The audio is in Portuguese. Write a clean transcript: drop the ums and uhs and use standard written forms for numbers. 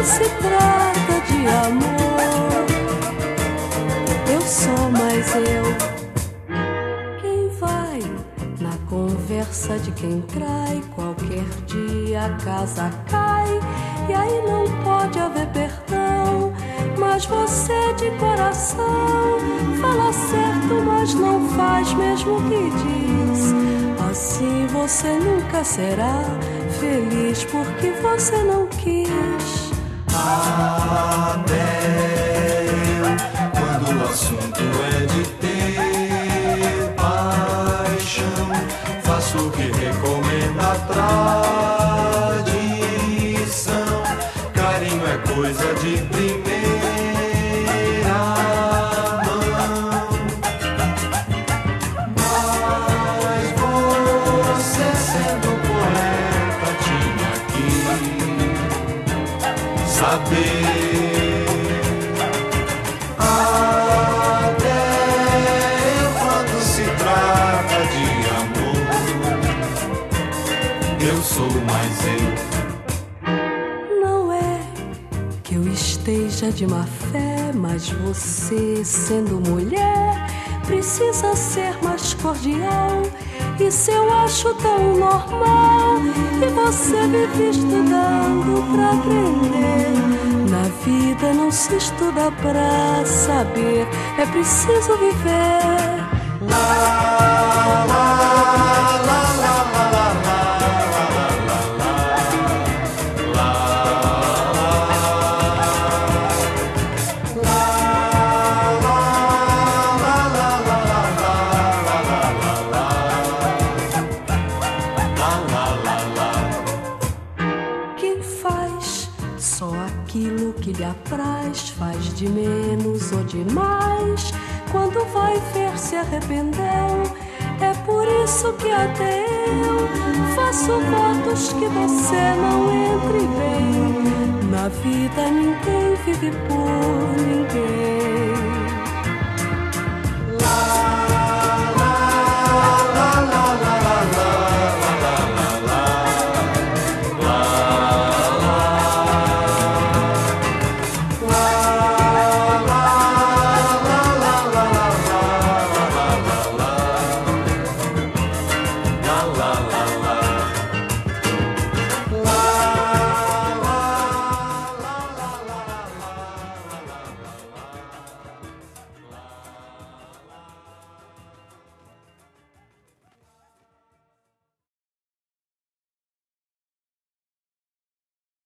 se trata de amor. Eu sou mais eu. Quem vai na conversa de quem trai? Qualquer dia a casa cai e aí não pode haver perdão. Mas você de coração fala certo, mas não faz mesmo o que diz. Assim você nunca será feliz porque você não quis. Até eu, quando o assunto é de ter paixão, faço o que recomenda a tradição. Carinho é coisa de primeira mão. Mas você sendo poeta tinha que saber. Até eu, quando se trata de amor, eu sou mais eu. Não é que eu esteja de má fé, mas você, sendo mulher, precisa ser mais cordial. Isso eu acho tão normal. E você vive estudando pra aprender. Na vida não se estuda pra saber, é preciso viver. Quem faz só aquilo que lhe apraz, faz de menos ou de mais. Quando vai ver se arrependeu, é por isso que até eu faço votos que você não entre bem. Na vida ninguém vive por